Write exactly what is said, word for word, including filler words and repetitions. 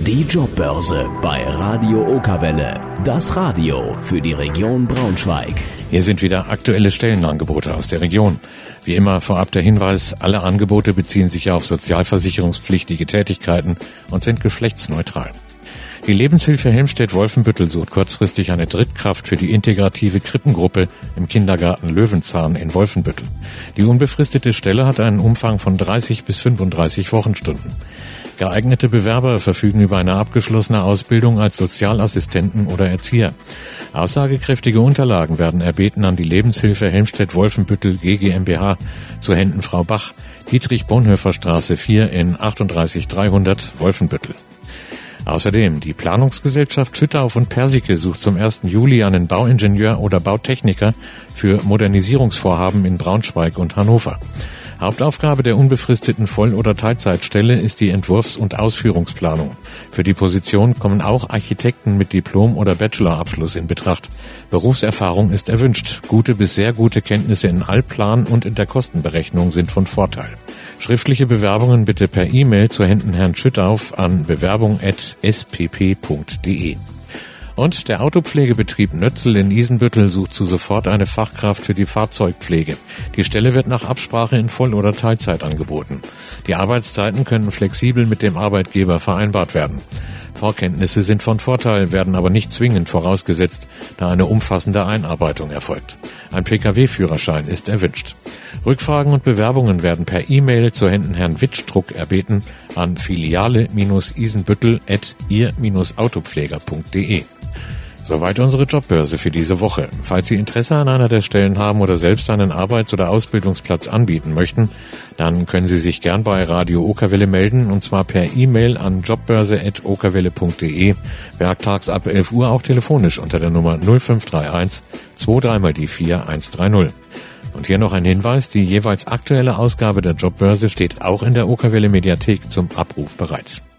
Die Jobbörse bei Radio Okerwelle. Das Radio für die Region Braunschweig. Hier sind wieder aktuelle Stellenangebote aus der Region. Wie immer vorab der Hinweis, alle Angebote beziehen sich auf sozialversicherungspflichtige Tätigkeiten und sind geschlechtsneutral. Die Lebenshilfe Helmstedt-Wolfenbüttel sucht kurzfristig eine Drittkraft für die integrative Krippengruppe im Kindergarten Löwenzahn in Wolfenbüttel. Die unbefristete Stelle hat einen Umfang von dreißig bis fünfunddreißig Wochenstunden. Geeignete Bewerber verfügen über eine abgeschlossene Ausbildung als Sozialassistenten oder Erzieher. Aussagekräftige Unterlagen werden erbeten an die Lebenshilfe Helmstedt-Wolfenbüttel G G m b H zu Händen Frau Bach, Dietrich-Bonhoeffer-Straße vier in achtunddreißig dreihundert Wolfenbüttel. Außerdem, die Planungsgesellschaft Schüttauf und Persike sucht zum ersten Juli einen Bauingenieur oder Bautechniker für Modernisierungsvorhaben in Braunschweig und Hannover. Hauptaufgabe der unbefristeten Voll- oder Teilzeitstelle ist die Entwurfs- und Ausführungsplanung. Für die Position kommen auch Architekten mit Diplom- oder Bachelorabschluss in Betracht. Berufserfahrung ist erwünscht. Gute bis sehr gute Kenntnisse in Allplan und in der Kostenberechnung sind von Vorteil. Schriftliche Bewerbungen bitte per E-Mail zu Händen Herrn Schüttauf an bewerbung at s p p punkt d e. Und der Autopflegebetrieb Nötzel in Isenbüttel sucht zu sofort eine Fachkraft für die Fahrzeugpflege. Die Stelle wird nach Absprache in Voll- oder Teilzeit angeboten. Die Arbeitszeiten können flexibel mit dem Arbeitgeber vereinbart werden. Vorkenntnisse sind von Vorteil, werden aber nicht zwingend vorausgesetzt, da eine umfassende Einarbeitung erfolgt. Ein P K W-Führerschein ist erwünscht. Rückfragen und Bewerbungen werden per E-Mail zu Händen Herrn Witschdruck erbeten an filiale isenbüttel at ihr autopfleger punkt d e. Soweit unsere Jobbörse für diese Woche. Falls Sie Interesse an einer der Stellen haben oder selbst einen Arbeits- oder Ausbildungsplatz anbieten möchten, dann können Sie sich gern bei Radio Okerwelle melden, und zwar per E-Mail an jobbörse at okerwelle punkt d e, werktags ab elf Uhr auch telefonisch unter der Nummer null fünf drei eins zwei drei mal die vier eins drei null. Und hier noch ein Hinweis, die jeweils aktuelle Ausgabe der Jobbörse steht auch in der Okerwelle Mediathek zum Abruf bereit.